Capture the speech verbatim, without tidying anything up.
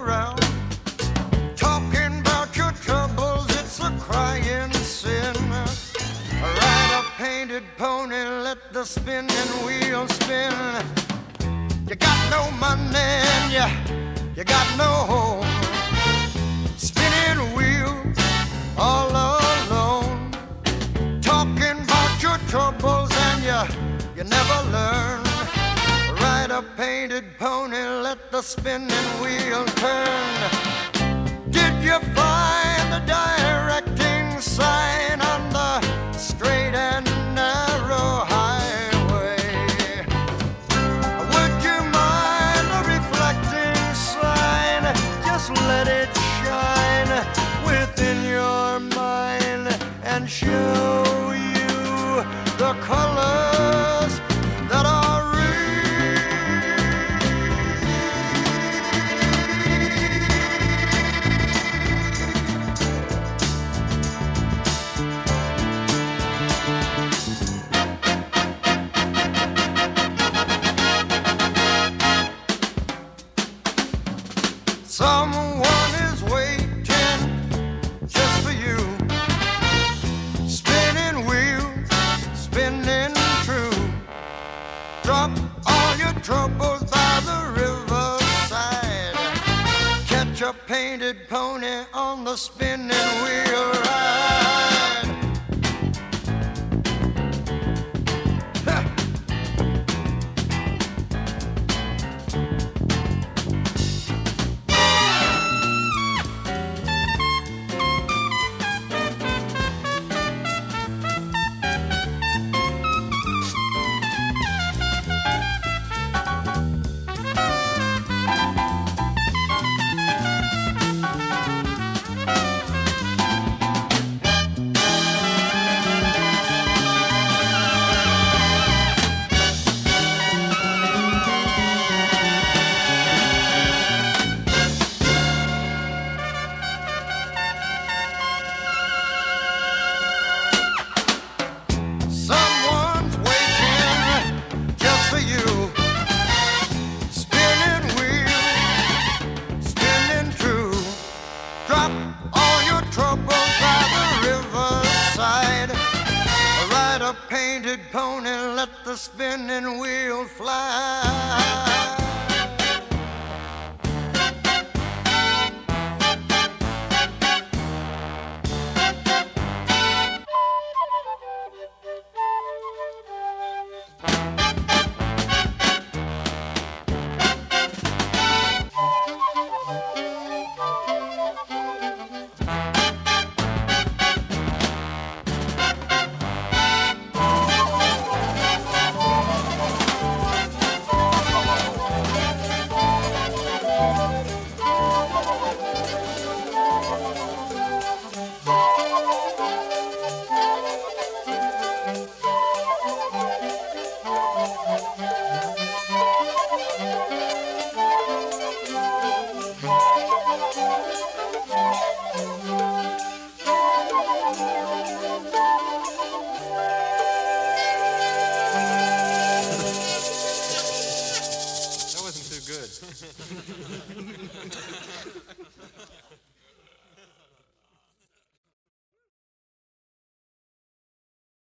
around. Talking about your troubles, it's a crying sin. Ride a painted pony, let the spinning wheel spin. You got no money and you, you got no home. Spinning wheel all alone. Talking about your troubles and you, you never learn. Ride a painted pony, let the spinning wheel turn. Did you find the directing sign on the straight and narrow highway? Would you mind the reflecting sign? Just let it shine within your mind and show you the colors that are real. Someone is waiting just for you. Spinning wheel, spinning true. Drop all your troubles by the riverside. Catch a painted pony on the spinning wheel ride. Ha! Someone's waiting just for you. Spinning wheel, spinning true. Drop all your troubles by the riverside. Ride a painted pony, let the spinning wheel fly. Bye.